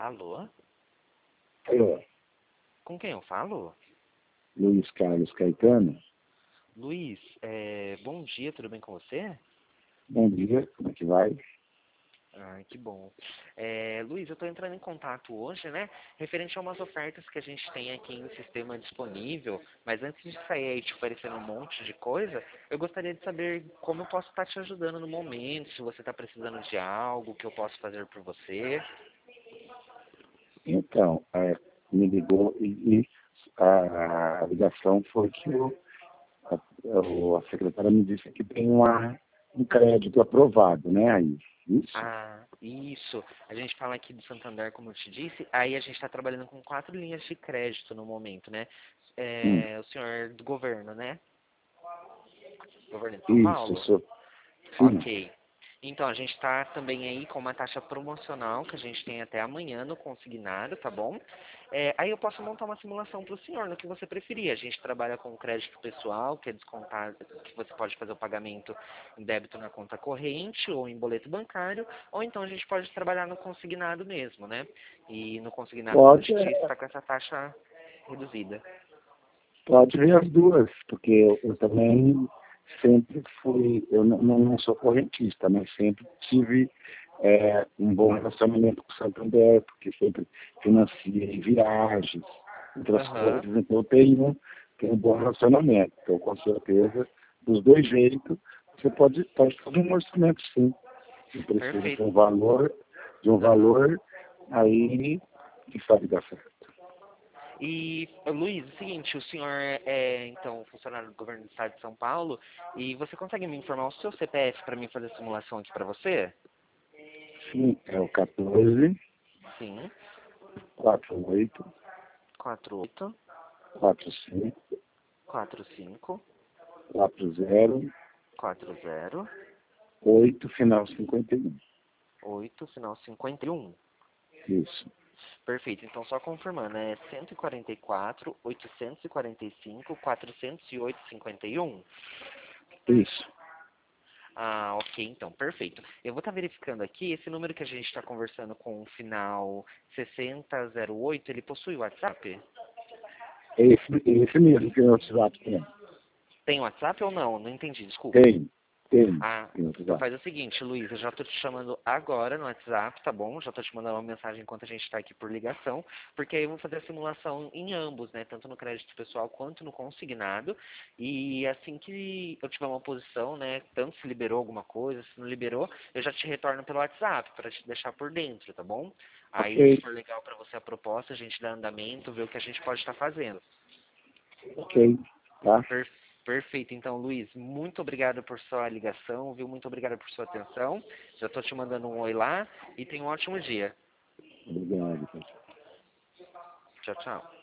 Alô? Alô, Com quem eu falo? Luiz Carlos Caetano. Luiz, bom dia, tudo bem com você? Bom dia, como é que vai? Que bom. Luiz, eu estou entrando em contato hoje, né, referente a umas ofertas que a gente tem aqui no sistema disponível, mas antes de sair aí te oferecendo um monte de coisa, eu gostaria de saber como eu posso estar te ajudando no momento, se você está precisando de algo que eu posso fazer por você. Então, me ligou e a ligação foi que a secretária me disse que tem um crédito aprovado, né? Aí, isso? Isso. A gente fala aqui do Santander, como eu te disse, aí a gente está trabalhando com 4 linhas de crédito no momento, né? Hum, O senhor é do governo, né? Governo de São isso, Paulo? sim. Ok. Então, a gente está também aí com uma taxa promocional que a gente tem até amanhã no consignado, tá bom? Aí eu posso montar uma simulação para o senhor, no que você preferir. A gente trabalha com crédito pessoal, que é descontado, que você pode fazer o pagamento em débito na conta corrente ou em boleto bancário, ou então a gente pode trabalhar no consignado mesmo, né? E no consignado, como eu Pode, te disse, está com essa taxa reduzida. pode ver as duas, porque eu também sempre fui, eu não sou correntista, mas sempre tive um bom relacionamento com o Santander, porque sempre financiei viagens, outras Aham. coisas, então eu tenho um bom relacionamento. Então, com certeza, dos dois jeitos, você pode fazer um orçamento sim. Você precisa Perfeito. de um Aham. valor, aí que sabe dar certo. E, Luiz, é o seguinte, o senhor então, funcionário do governo do estado de São Paulo, e você consegue me informar o seu CPF para mim fazer a simulação aqui para você? Sim, é o 14 Sim, 48 48 45 45 40 40 8 final 51. 8 final 51. Isso. Perfeito, então só confirmando, é 144 845 408 51. Isso. Ok, então, perfeito. Eu vou estar verificando aqui, esse número que a gente está conversando com o final 6008, ele possui WhatsApp? Esse mesmo que o WhatsApp tem. Tem WhatsApp ou não? Não entendi, desculpa. Tem, tem, Ah, tem então WhatsApp. faz o seguinte, Luiz, eu já estou te chamando agora no WhatsApp, tá bom? Já estou te mandando uma mensagem enquanto a gente está aqui por ligação, porque aí eu vou fazer a simulação em ambos, né? Tanto no crédito pessoal quanto no consignado. E assim que eu tiver uma posição, né? Tanto se liberou alguma coisa, se não liberou, eu já te retorno pelo WhatsApp para te deixar por dentro, tá bom? Aí, se Ok, for legal para você a proposta, a gente dá andamento, vê o que a gente pode estar fazendo. ok, tá? Per- Perfeito. Então, Luiz, muito obrigado por sua ligação, viu? Muito obrigado por sua atenção. Já estou te mandando um oi lá e tenha um ótimo dia. Obrigado, pessoal. Tchau, tchau.